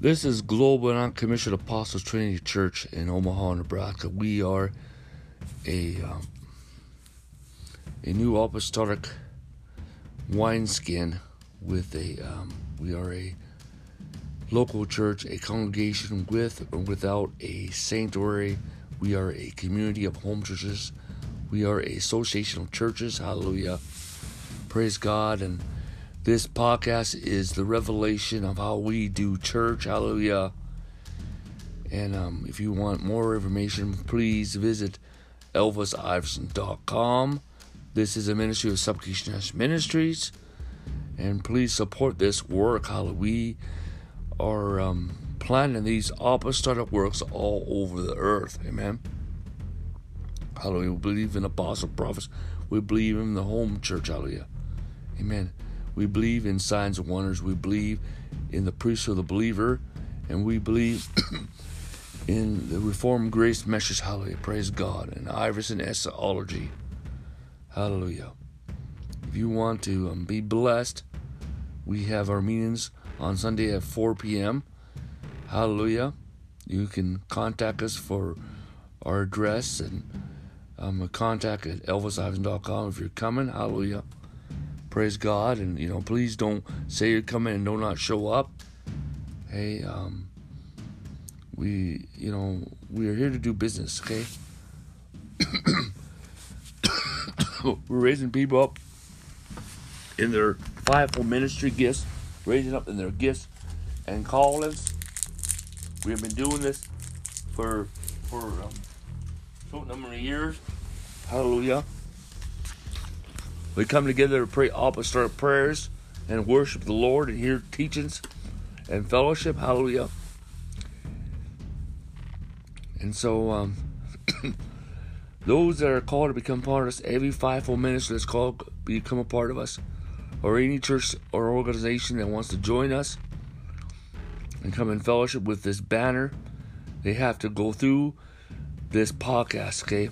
This is Global Non-Commissioned Apostles Trinity Church in Omaha, Nebraska. We are a new apostolic wineskin with we are a local church, a congregation with or without a sanctuary. We are a community of home churches. We are a association of churches. Hallelujah. Praise God. And this podcast is the revelation of how we do church. Hallelujah. And if you want more information, please visit elvisiverson.com. This is a ministry of Supplication National Ministries. And please support this work. Hallelujah. We are planting these apostolic works all over the earth. Amen. Hallelujah. We believe in apostle prophets. We believe in the home church. Hallelujah. Amen. We believe in signs and wonders. We believe in the priesthood of the believer. And we believe in the Reformed grace message. Hallelujah. Praise God. And Iverson eschatology. Hallelujah. If you want to be blessed, we have our meetings on Sunday at 4 p.m. Hallelujah. You can contact us for our address and contact at elvisiverson.com if you're coming. Hallelujah. Praise God. And, please don't say you're coming and do not show up. Hey, we are here to do business, okay? We're raising people up in their fivefold ministry gifts, raising up in their gifts and callings. We have been doing this for a short number of years. Hallelujah. We come together to pray apostolic prayers and worship the Lord and hear teachings and fellowship. Hallelujah. And so, those that are called to become part of us, every fivefold ministry that's called to become a part of us, or any church or organization that wants to join us and come in fellowship with this banner, they have to go through this podcast, okay?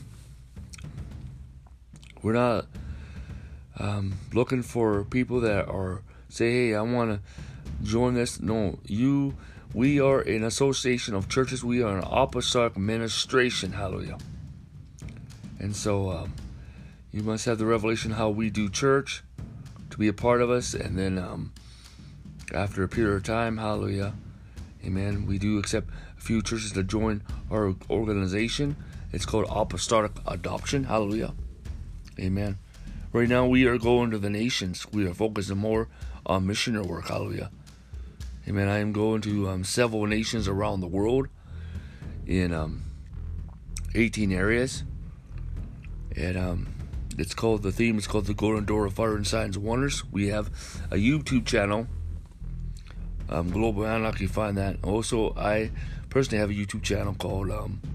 We're not looking for people that are say, hey, I want to join this. No, we are an association of churches. We are an apostolic ministration. Hallelujah. And so you must have the revelation how we do church to be a part of us. And then after a period of time, hallelujah, amen, we do accept a few churches to join our organization. It's called Apostolic Adoption. Hallelujah. Amen. Right now we are going to the nations. We are focusing more on missionary work. Hallelujah. Amen. I am going to several nations around the world in 18 areas. And the theme is called The Golden Door of Fire and Signs and Wonders. We have a YouTube channel, Global Anarchy. You find that. Also, I personally have a YouTube channel called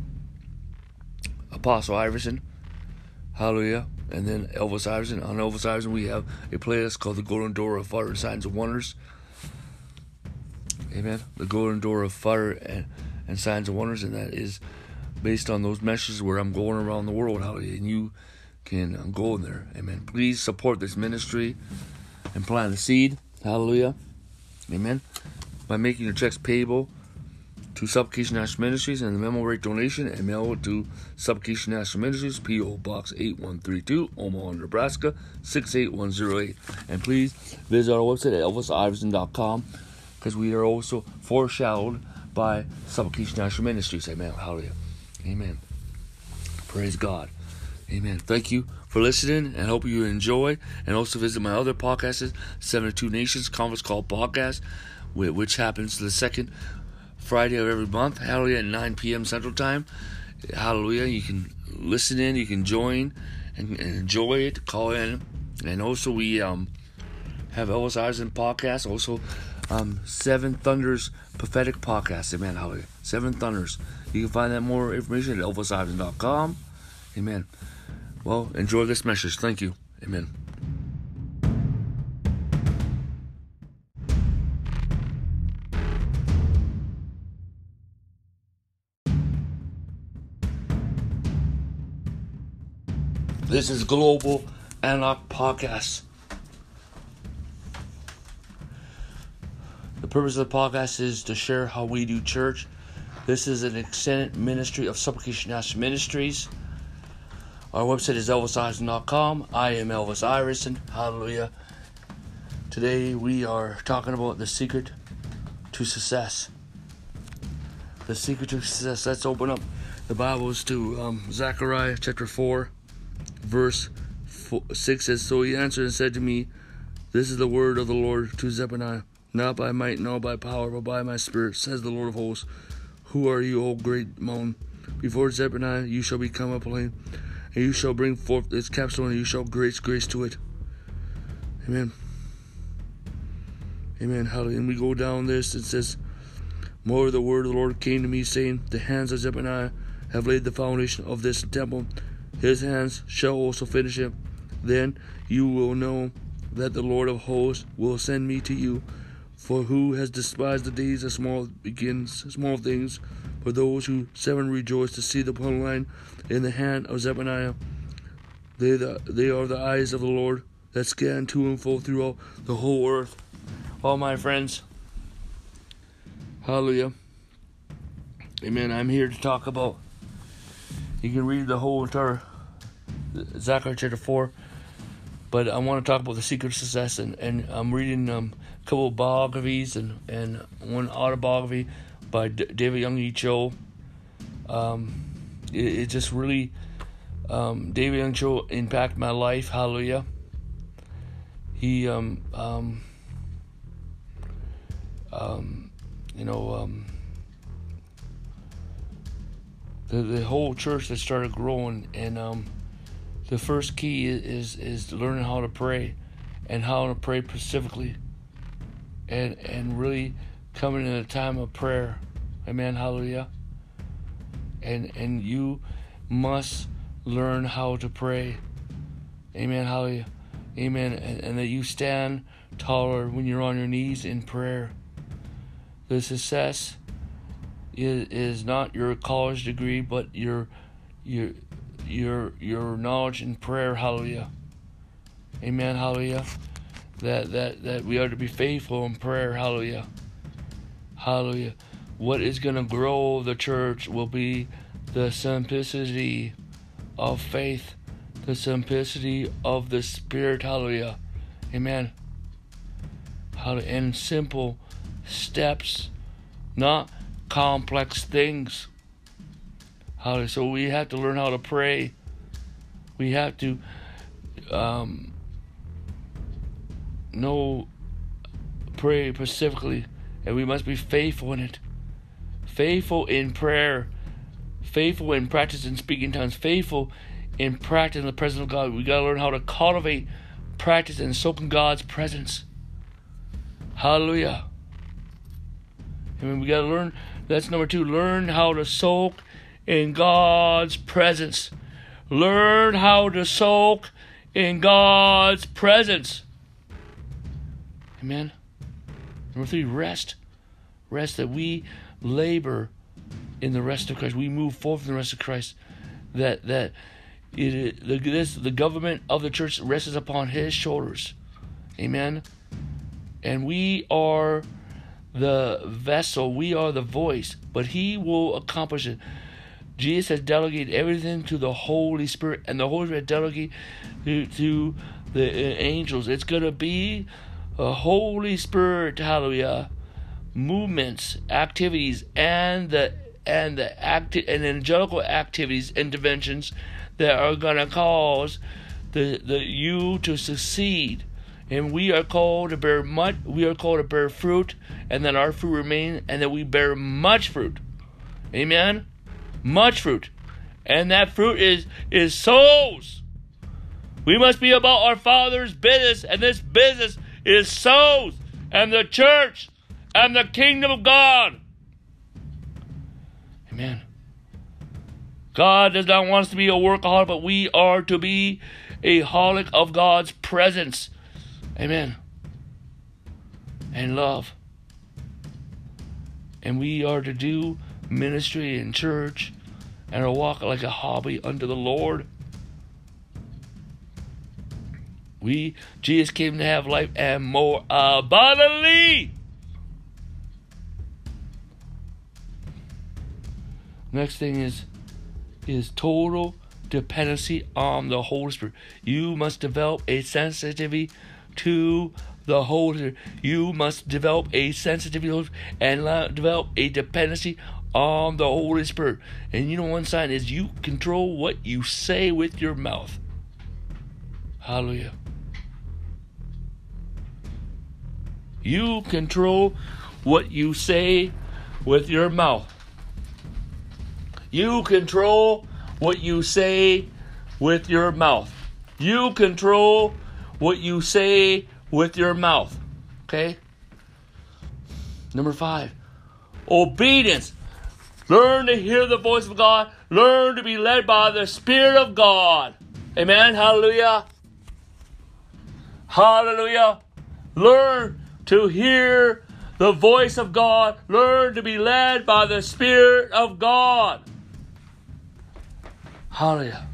Apostle Iverson. Hallelujah. And then Elvis Iverson. On Elvis Iverson, we have a playlist called The Golden Door of Fire and Signs and Wonders. Amen. The Golden Door of Fire and Signs and Wonders. And that is based on those messages where I'm going around the world. Hallelujah. And you can go in there. Amen. Please support this ministry and plant a seed. Hallelujah. Amen. By making your checks payable to Supplication National Ministries and the memo rate donation, and mail it to Supplication National Ministries, P.O. Box 8132, Omaha, Nebraska 68108. And please visit our website at elvisiverson.com, because we are also foreshadowed by Supplication National Ministries. Amen. Hallelujah. Amen. Praise God. Amen. Thank you for listening, and hope you enjoy. And also visit my other podcasts, 72 Nations Conference Call Podcast, which happens the second Friday of every month. Hallelujah, at 9 p.m. Central Time. Hallelujah. You can listen in, you can join and enjoy it, call in. And also we have Elvis Iverson podcast, also Seven Thunders Prophetic Podcast. Amen. Hallelujah. Seven Thunders. You can find that more information at elvisiverson.com. Amen. Well, enjoy this message. Thank you. Amen. This is Global Anarch Podcast. The purpose of the podcast is to share how we do church. This is an extended ministry of Supplication National Ministries. Our website is elvisirison.com. I am Elvis Irison. Hallelujah. Today we are talking about the secret to success. The secret to success. Let's open up the Bibles to Zechariah chapter 4, verse 6 says, "So he answered and said to me, This is the word of the Lord to Zephaniah. Not by might, nor by power, but by my spirit, says the Lord of hosts. Who are you, O great mountain? Before Zephaniah you shall become a plain, and you shall bring forth its capstone, and you shall grace to it." Amen. Amen. Hallelujah. And we go down this, it says, "Moreover, the word of the Lord came to me, saying, The hands of Zephaniah have laid the foundation of this temple. His hands shall also finish it. Then you will know that the Lord of hosts will send me to you. For who has despised the days of small things? For those who 7 rejoice to see the plumb line in the hand of Zephaniah. They are the eyes of the Lord that scan to and fro throughout the whole earth." All my friends, hallelujah. Amen. I'm here to talk about, you can read the whole entire Zechariah chapter 4, but I want to talk about the secret of success, and I'm reading a couple of biographies and one autobiography by David Young Cho. It just really, David Young Cho impacted my life. Hallelujah. He, the whole church that started growing, and the first key is learning how to pray, and how to pray specifically, and really coming in a time of prayer. Amen. Hallelujah. And you must learn how to pray. Amen. Hallelujah. Amen. And that you stand taller when you're on your knees in prayer. The success is not your college degree, but your knowledge in prayer. Hallelujah. Amen. Hallelujah. That we are to be faithful in prayer. Hallelujah. Hallelujah. What is going to grow the church will be the simplicity of faith, the simplicity of the Spirit. Hallelujah. Amen. Hallelujah. And simple steps, not complex things. Hallelujah. So we have to learn how to pray. We have to pray specifically, and we must be faithful in it. Faithful in prayer, faithful in practice in speaking tongues, faithful in practice in the presence of God. We got to learn how to cultivate, practice, and soak in God's presence. Hallelujah. And we got to learn, that's number 2, learn how to soak in God's presence. Learn how to soak in God's presence. Amen. Number 3, rest. Rest, that we labor in the rest of Christ. We move forward in the rest of Christ. The government of the church rests upon His shoulders. Amen. And we are the vessel. We are the voice. But He will accomplish it. Jesus has delegated everything to the Holy Spirit, and the Holy Spirit delegated to the angels. It's going to be a Holy Spirit, hallelujah, movements, activities, and the angelical activities, interventions that are going to cause you to succeed. And we are called to bear much. We are called to bear fruit, and that our fruit remain, and that we bear much fruit. Amen. Much fruit, and that fruit is souls. We must be about our Father's business, and this business is souls, and the church, and the kingdom of God. Amen. God does not want us to be a workaholic, but we are to be a holic of God's presence. Amen. And love. And we are to do ministry in church and to walk like a hobby unto the Lord. Jesus came to have life and more abundantly. Next thing is total dependency on the Holy Spirit. You must develop a sensitivity to the Holy Spirit. You must develop a sensitivity and develop a dependency on the Holy Spirit. And you know, one sign is you control what you say with your mouth. Hallelujah. You control what you say with your mouth. You control what you say with your mouth. You control what you say with your mouth. Okay? Number 5. Obedience. Learn to hear the voice of God. Learn to be led by the Spirit of God. Amen. Hallelujah. Hallelujah. Learn to hear the voice of God. Learn to be led by the Spirit of God. Hallelujah.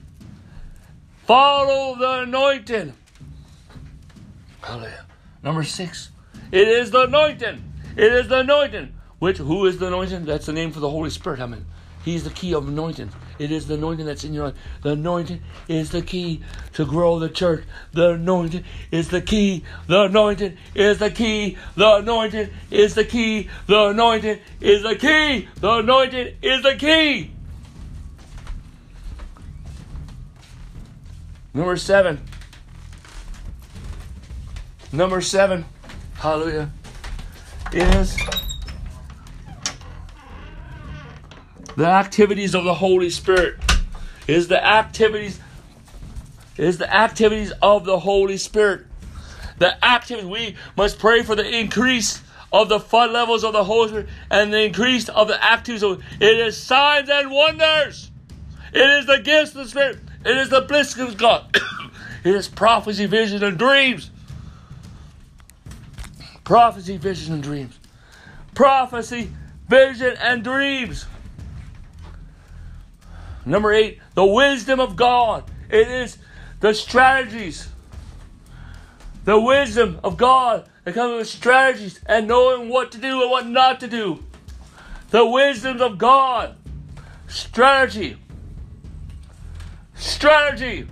Follow the anointing. Hallelujah. Number 6. It is the anointing. It is the anointing. Who is the anointing? That's the name for the Holy Spirit. Amen. He's the key of anointing. It is the anointing that's in your life. The anointing is the key to grow the church. The anointing is the key. The anointing is the key. The anointing is the key. The anointing is the key. The anointing is the key. Number 7. Number 7. Hallelujah. Is the activities of the Holy Spirit. Is the activities of the Holy Spirit. The activities. We must pray for the increase of the fun levels of the Holy Spirit and the increase of the activities of it is signs and wonders. It is the gifts of the Spirit. It is the bliss of God. It is prophecy, vision, and dreams. Prophecy, vision, and dreams. Prophecy, vision, and dreams. Number 8, the wisdom of God. It is the strategies. The wisdom of God that comes with strategies and knowing what to do and what not to do. The wisdom of God. Strategy. Strategy.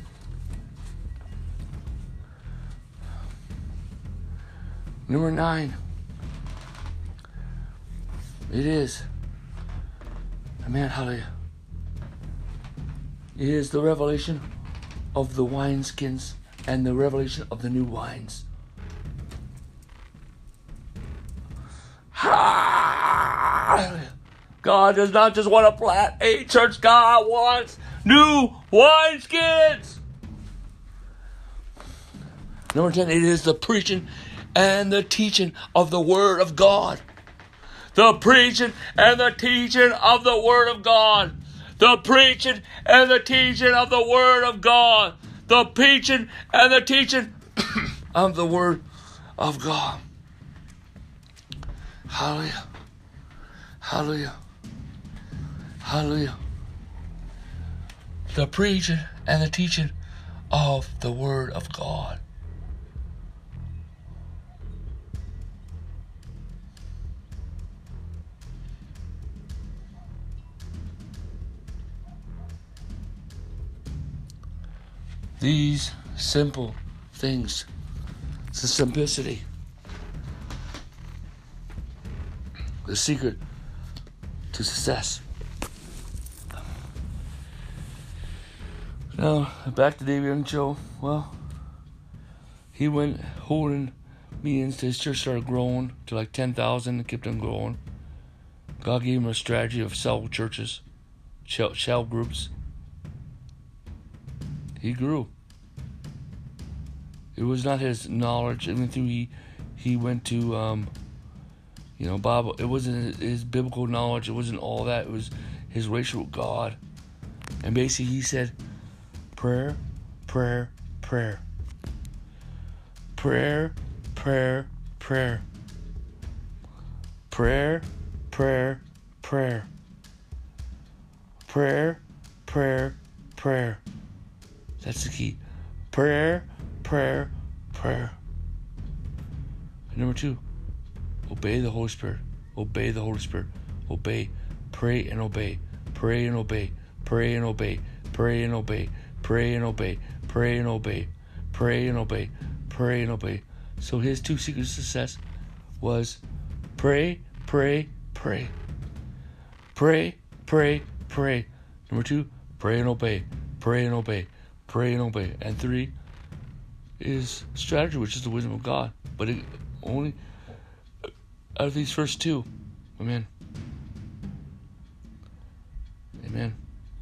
Number 9. It is. Amen. Hallelujah. It is the revelation of the wineskins and the revelation of the new wines. God does not just want to plant a church. God wants new wineskins. Number 10, it is the preaching and the teaching of the Word of God. The preaching and the teaching of the Word of God. The preaching and the teaching of the Word of God. The preaching and the teaching of the Word of God. Hallelujah. Hallelujah. Hallelujah. The preaching and the teaching of the Word of God. These simple things. It's the simplicity. The secret to success. Now, back to David Uncho. Well, he went holding meetings. His church started growing to like 10,000 and kept on growing. God gave him a strategy of cell churches, cell groups. He grew. It was not his knowledge. Even through he went to Bible. It wasn't his biblical knowledge. It wasn't all that. It was his relationship with God. And basically he said, prayer, prayer, prayer. Prayer, prayer, prayer. Prayer, prayer, prayer. Prayer, prayer, prayer. That's the key. Prayer, prayer, prayer. And number 2, obey the Holy Spirit. Obey the Holy Spirit. Obey Pray and obey. Pray and obey. Pray and obey. Pray and obey. Pray and obey. Pray and obey. Pray and obey. Pray and obey. So his 2 secrets to success was pray, pray, pray. Pray, pray, pray. Number 2, pray and obey. Pray and obey. Pray and obey. And 3 is strategy, which is the wisdom of God. But it only out of these first 2. Amen. Amen.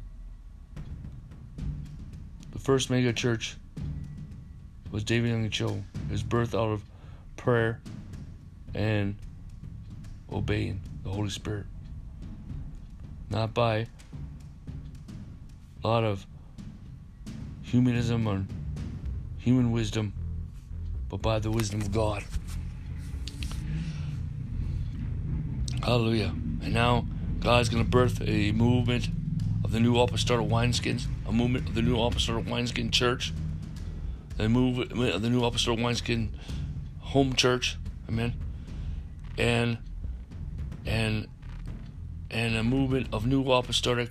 The first mega church was David Young Cho. It was birthed out of prayer and obeying the Holy Spirit. Not by a lot of humanism or human wisdom, but by the wisdom of God. Hallelujah. And now God's going to birth a movement of the new apostolic wineskins, a movement of the new apostolic wineskin church, a movement of the new apostolic wineskin home church, amen, and a movement of new apostolic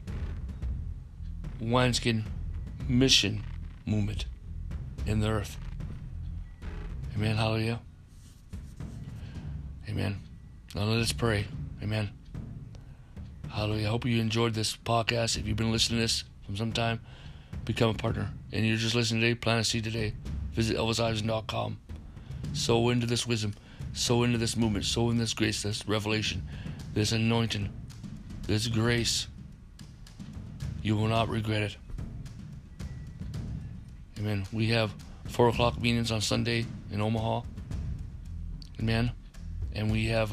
wineskin mission movement in the earth. Amen. Hallelujah. Amen. Now let us pray. Amen. Hallelujah. I hope you enjoyed this podcast. If you've been listening to this from some time, become a partner. And you're just listening today, plant a seed today. Visit ElvisIverson.com. Sow into this wisdom. Sow into this movement. Sow in this grace, this revelation, this anointing, this grace. You will not regret it. Amen. We have 4 o'clock meetings on Sunday in Omaha. Amen. And we have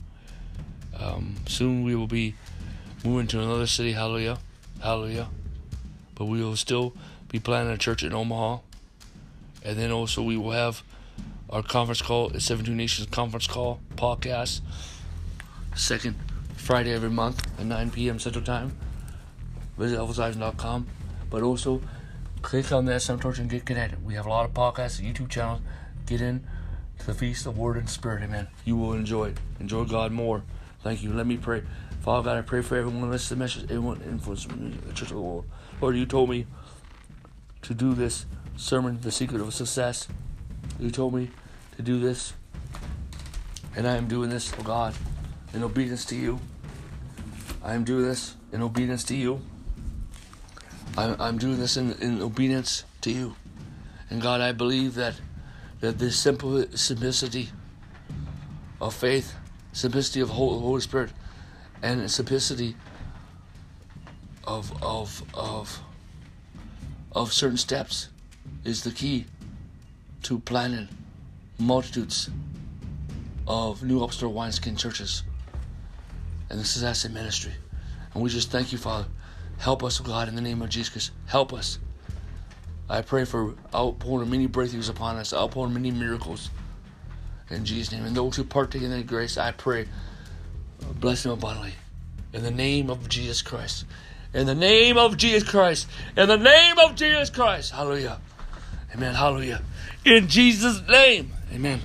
soon we will be moving to another city. Hallelujah. Hallelujah. But we will still be planning a church in Omaha. And then also we will have our conference call, the 72 Nations conference call podcast, second Friday every month at 9 p.m. Central Time. Visit ElvisIverson.com. But also click on the SM Torch and get connected. We have a lot of podcasts and YouTube channels. Get in to the Feast of Word and Spirit. Amen. You will enjoy it. Enjoy God more. Thank you. Let me pray. Father God, I pray for everyone who listens to the message, everyone influencing the Church of the World. Lord, you told me to do this sermon, The Secret of Success. You told me to do this, and I am doing this, oh God, in obedience to you. I am doing this in obedience to you. I'm doing this in obedience to you. And God, I believe that this simple simplicity of faith, simplicity of Holy Spirit, and simplicity of certain steps is the key to planning multitudes of new upstart wineskin churches and the success in ministry. And we just thank you, Father. Help us, God, in the name of Jesus. Help us. I pray for outpouring many breakthroughs upon us, outpouring many miracles in Jesus' name. And those who partake in that grace, I pray, bless them abundantly. In the name of Jesus Christ. In the name of Jesus Christ. In the name of Jesus Christ. Hallelujah. Amen. Hallelujah. In Jesus' name. Amen.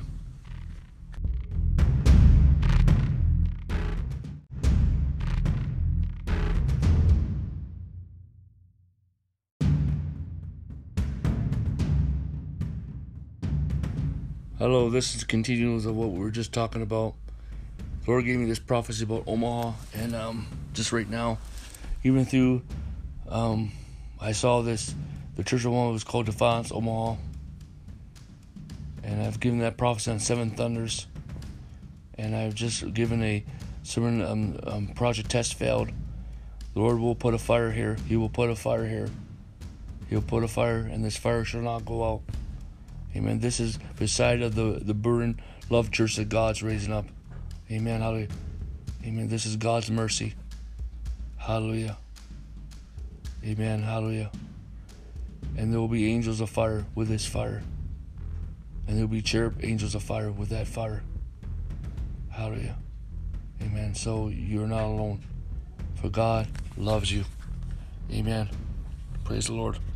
Hello, this is continuals of what we were just talking about. The Lord gave me this prophecy about Omaha, and just right now, even through, I saw this, the Church of Omaha was called Defiance Omaha, and I've given that prophecy on 7 Thunders, and I've just given a sermon, Project Test Failed. The Lord will put a fire here. He will put a fire here. He'll put a fire, and this fire shall not go out. Amen. This is beside of the burning love church that God's raising up. Amen. Hallelujah. Amen. This is God's mercy. Hallelujah. Amen. Hallelujah. And there will be angels of fire with this fire. And there will be cherub angels of fire with that fire. Hallelujah. Amen. So you're not alone. For God loves you. Amen. Praise the Lord.